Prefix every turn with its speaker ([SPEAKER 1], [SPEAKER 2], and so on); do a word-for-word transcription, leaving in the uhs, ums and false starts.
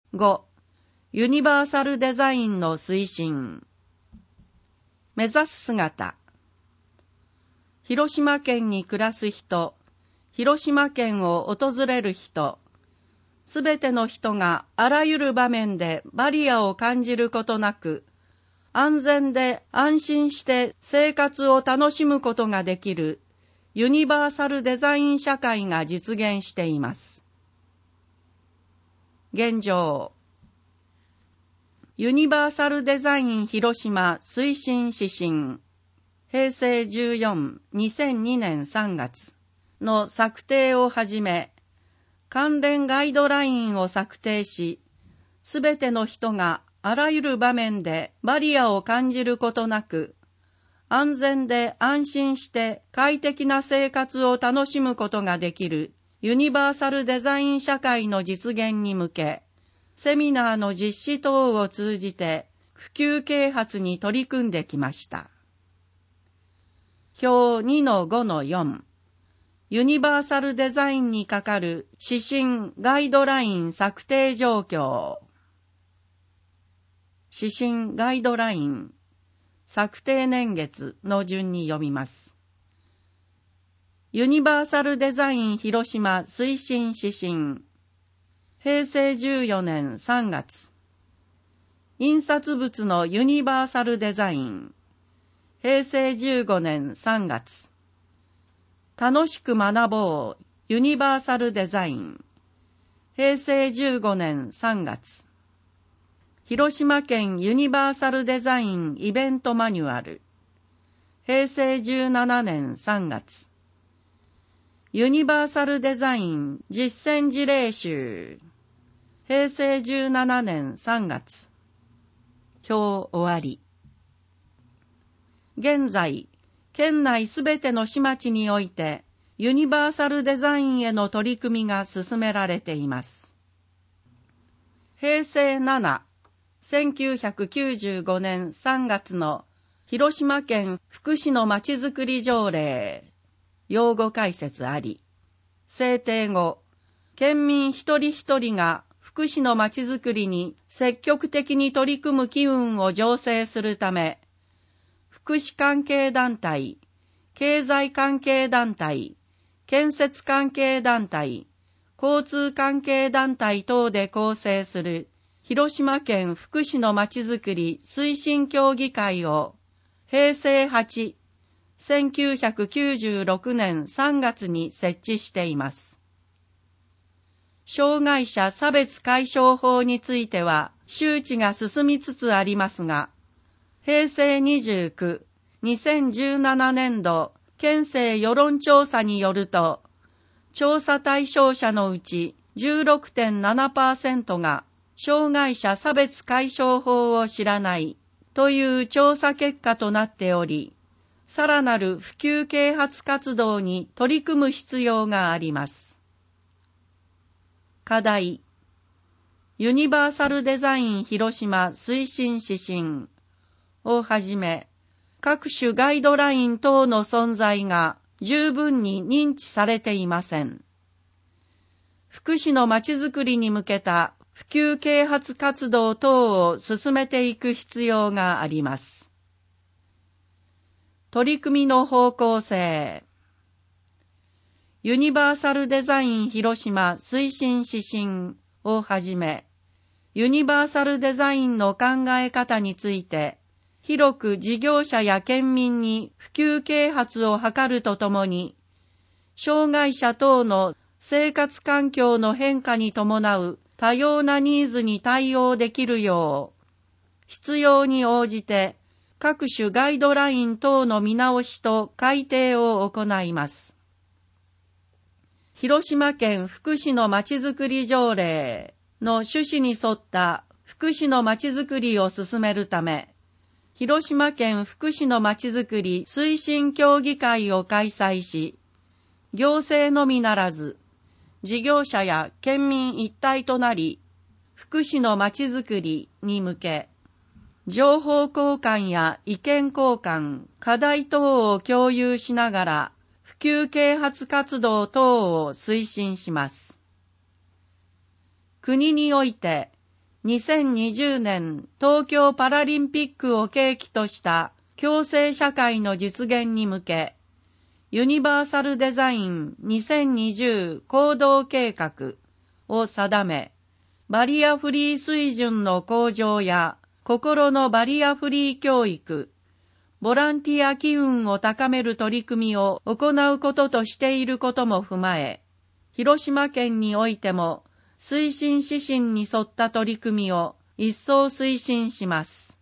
[SPEAKER 1] ご. ユニバーサルデザインの推進。目指す姿。広島県に暮らす人、広島県を訪れる人、すべての人があらゆる場面でバリアを感じることなく、安全で安心して生活を楽しむことができるユニバーサルデザイン社会が実現しています。現状。ユニバーサルデザイン広島推進指針、へいせいじゅうよん、にせんにねんさんがつの策定をはじめ、関連ガイドラインを策定し、すべての人があらゆる場面でバリアを感じることなく、安全で安心して快適な生活を楽しむことができるユニバーサルデザイン社会の実現に向け、セミナーの実施等を通じて普及啓発に取り組んできました。表 にのごのよん、ユニバーサルデザインにかかる指針ガイドライン策定状況。指針ガイドライン策定年月の順に読みます。ユニバーサルデザイン広島推進指針、へいせいじゅうよねんさんがつ。印刷物のユニバーサルデザイン、へいせいじゅうごねんさんがつ。楽しく学ぼうユニバーサルデザイン、へいせいじゅうごねんさんがつ。広島県ユニバーサルデザインイベントマニュアル、へいせいじゅうななねんさんがつ。ユニバーサルデザイン実践事例集、へいせいじゅうななねんさんがつ。表終わり。現在、県内すべての市町において、ユニバーサルデザインへの取り組みが進められています。へいせいなな、せんきゅうひゃくきゅうじゅうごねんさんがつの広島県福祉のまちづくり条例、用語解説あり。制定後、県民一人一人が福祉のまちづくりに積極的に取り組む機運を醸成するため、福祉関係団体、経済関係団体、建設関係団体、交通関係団体等で構成する広島県福祉のまちづくり推進協議会をへいせいはち、せんきゅうひゃくきゅうじゅうろくねんさんがつに設置しています。障害者差別解消法については周知が進みつつありますが、へいせいにじゅうきゅう、にせんじゅうななねんど県政世論調査によると、調査対象者のうち じゅうろくてんななパーセント が障害者差別解消法を知らないという調査結果となっており、さらなる普及啓発活動に取り組む必要があります。課題。ユニバーサルデザイン広島推進指針をはじめ、各種ガイドライン等の存在が十分に認知されていません。福祉のまちづくりに向けた普及啓発活動等を進めていく必要があります。取り組みの方向性。ユニバーサルデザイン広島推進指針をはじめ、ユニバーサルデザインの考え方について、広く事業者や県民に普及啓発を図るとともに、障害者等の生活環境の変化に伴う多様なニーズに対応できるよう、必要に応じて各種ガイドライン等の見直しと改定を行います。広島県福祉のまちづくり条例の趣旨に沿った福祉のまちづくりを進めるため、広島県福祉のまちづくり推進協議会を開催し、行政のみならず、事業者や県民一体となり、福祉のまちづくりに向け、情報交換や意見交換、課題等を共有しながら、普及啓発活動等を推進します。国において、 にせんにじゅうねん東京パラリンピックを契機とした共生社会の実現に向け、ユニバーサルデザインにせんにじゅう行動計画を定め、バリアフリー水準の向上や心のバリアフリー教育、ボランティア機運を高める取り組みを行うこととしていることも踏まえ、広島県においても推進指針に沿った取り組みを一層推進します。